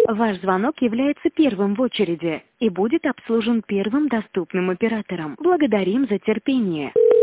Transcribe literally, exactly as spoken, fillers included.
Ваш звонок является первым в очереди и будет обслужен первым доступным оператором. Благодарим за терпение.